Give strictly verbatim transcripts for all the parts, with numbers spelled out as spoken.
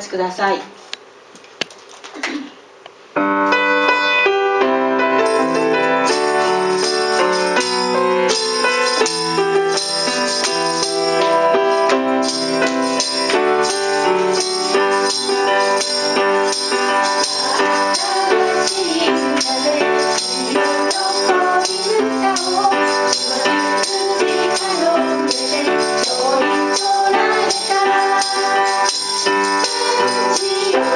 ちください。 「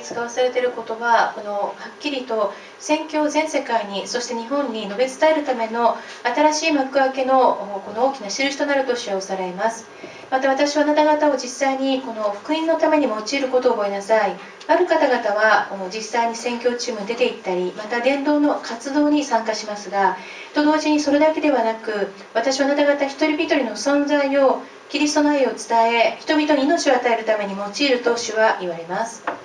使わされている言葉、このはっきりと宣教を全世界に、そして日本に述べ伝えるための新しい幕開けのこの大きな印となると主はおされます。また私はあなた方を実際にこの福音のために用いることを覚えなさい。ある方々はこの実際に宣教チームに出て行ったり、また伝道の活動に参加しますが、と同時にそれだけではなく、私はあなた方一人一人の存在をキリストの愛を伝え、人々に命を与えるために用いると主は言われます。 ま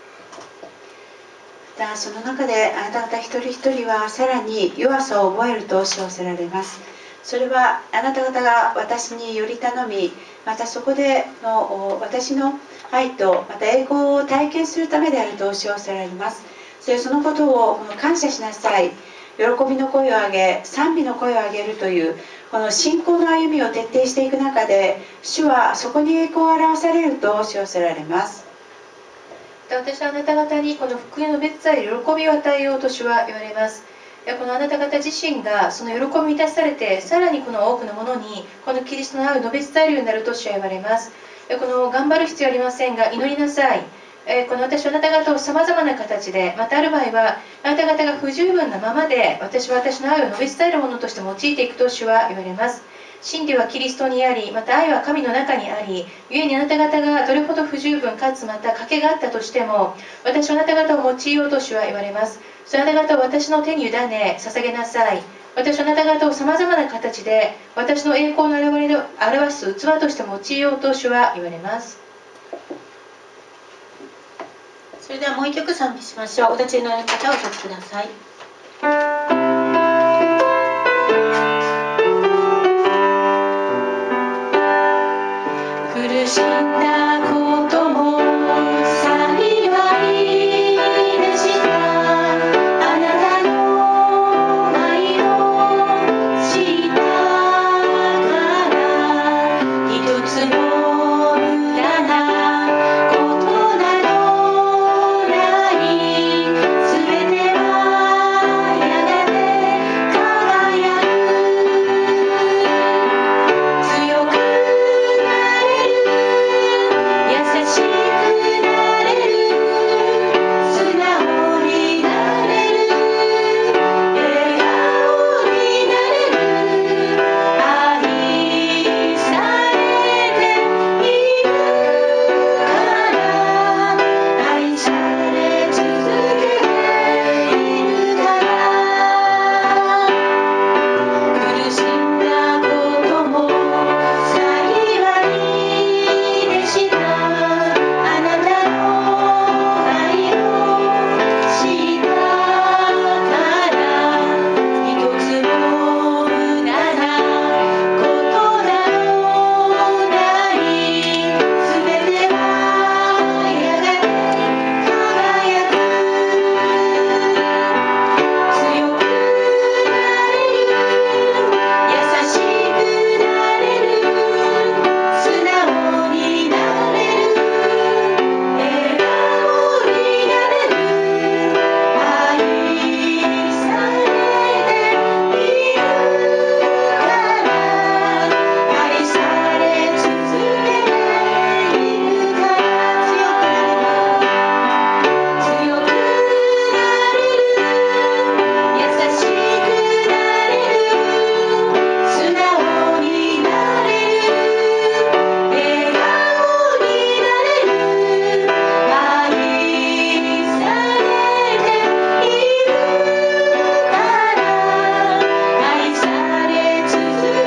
たその中であなた方一人一人はさらに弱さを覚えると主はせられます。それはあなた方が私により頼み、またそこでの私の愛とまた栄光を体験するためであると主はおっしゃられます。それそのことを感謝しなさい、喜びの声を上げ賛美の声を上げるというこの信仰の歩みを徹底していく中で、主はそこに栄光を表されると主はおっしゃられます。 私はあなた方にこの福音の別伝える喜びを与えようと主は言われます。このあなた方自身がその喜びに満たされて、さらにこの多くのものにこのキリストの愛を述べ伝えるようになると主は言われます。この頑張る必要はありませんが、祈りなさい。この私はあなた方をさまざまな形で、またある場合はあなた方が不十分なままで、私は私の愛を述べ伝えるものとして用いていくと主は言われます。真理はキリストにあり、また愛は神の中にあり、故にあなた方がどれほど不十分かつまた賭けがあったとしても、私はあなた方を用いようと主は言われます。それあなた方を私の手に委ね捧げなさい。私はあなた方をさまざまな形で私の栄光の現れを表す器として用いようと主は言われます。 それではもう一曲賛美しましょう。お立ちになる方はお立ちください。